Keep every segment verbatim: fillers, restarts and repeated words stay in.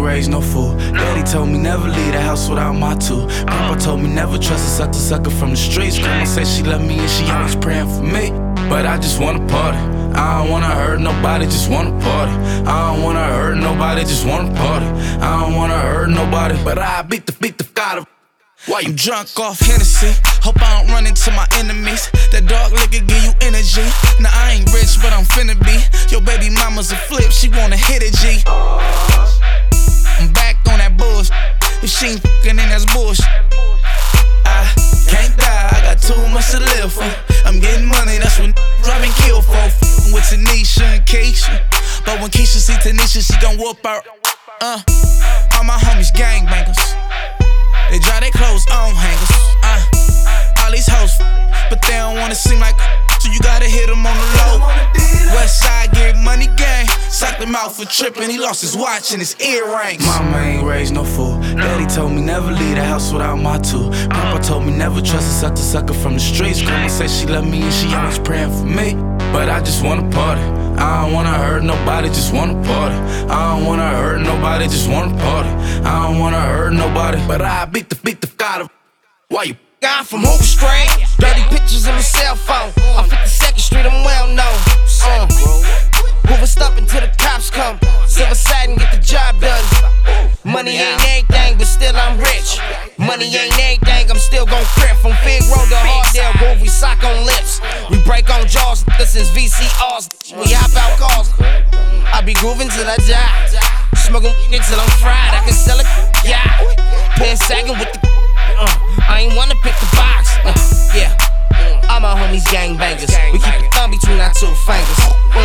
raised no fool. Daddy told me never leave the house without my tool. Grandpa told me never trust a sucker sucker from the streets. Grandma said she love me and she always praying for me. But I just wanna party. I don't wanna hurt nobody, just wanna party. I don't wanna hurt nobody, just wanna party. I don't wanna hurt nobody, but I beat the beat the God of. Why you drunk off Hennessy? Hope I don't run into my enemies. That dark liquor give you energy. Now I ain't rich, but I'm finna be. Your baby mama's a flip, she wanna hit it, G. I'm back on that bullshit. If she ain't fucking, then that's bullshit. I can't die, I got too much to live for. I'm getting money, that's what driving kill for. F***ing with Tanisha and Keisha. But when Keisha see Tanisha, she gon' whoop her. Uh, all my homies gangbangers. They dry their clothes on hangers. Uh, all these hoes, but they don't wanna seem like. So you gotta hit them on the low. West side get money gang. Socked him out for tripping. He lost his watch and his earrings. Mama ain't raised no fool. Daddy told me never leave the house without my tool. Grandpa told me never trust a sucker sucker from the streets. Grandma said she love me and she always praying for me. But I just wanna party. I don't wanna hurt nobody, just wanna party. I don't wanna hurt nobody, just wanna party. I don't wanna hurt nobody, but I beat the beat the God of. Why you? I'm from Hoover Street, dirty pictures on my cell phone. On fifty-second Street, I'm well known. Uh, Hoover stopping till the cops come. Silver satin, get the job done. Money ain't everything, but still I'm rich. Money ain't everything, I'm still gon' crip. From Fig Road to Hardale Grove, we sock on lips. We break on jaws, this is V C Rs. We hop out cars. I be grooving till I die. Smoking till I'm fried, I can sell it, yeah. Pen sagging with the uh, I ain't wanna pick the box, uh, yeah. All my homies gangbangers. We keep the thumb between our two fingers.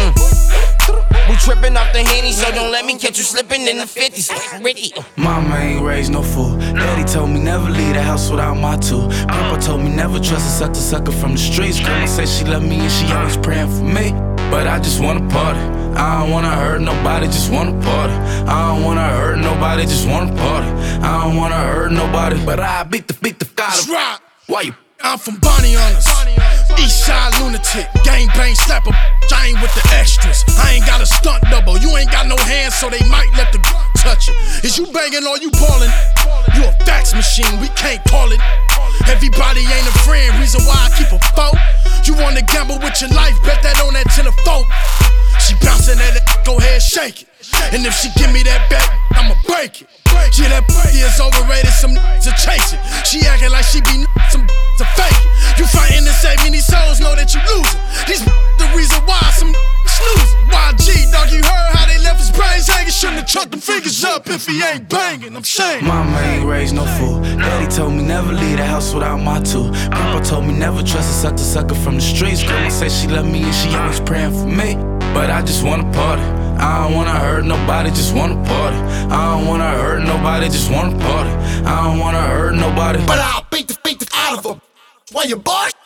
Mm. We trippin' off the Henny, so don't let me catch you slipping in the fifties. Ricky. Mama ain't raised no fool. Daddy told me never leave the house without my tool. Grandpa told me never trust a sucker sucker from the streets. Grandma said she love me and she always praying for me. But I just wanna party. I don't wanna hurt nobody, just wanna party. I don't wanna hurt nobody, just wanna party. I don't wanna hurt nobody, but I beat the beat the God of. Why you? I'm from Bonnie Hunters, East Side lunatic, gang bang slapper. I ain't with the extras. I ain't got a stunt double. You ain't got no hands, so they might let the touch it. Is you banging or you ballin'? You a fax machine, we can't call it. Everybody ain't a friend, reason why I keep a foe. You wanna gamble with your life, bet that on that ten or four. She bouncing at it, go ahead, shake it. And if she give me that back, I'ma break it. Yeah, that pussy is overrated, some to chase it. She acting like she be some to fake it. You fighting to save me, these souls know that you losing. These the reason why some snoozing. Y G, dog, you heard how they left his brains hanging. Shouldn't have chucked them fingers up if he ain't banging, I'm saying. Mama ain't raised no fool. Daddy told me never leave the house without my tool. Grandpa told me never trust a sucker sucker from the streets. Grandma said she love me and she always praying for me. But I just wanna party. I don't wanna hurt nobody, just wanna party. I don't wanna hurt nobody, just wanna party. I don't wanna hurt nobody, but I'll beat the beat the out of them. Why you boy?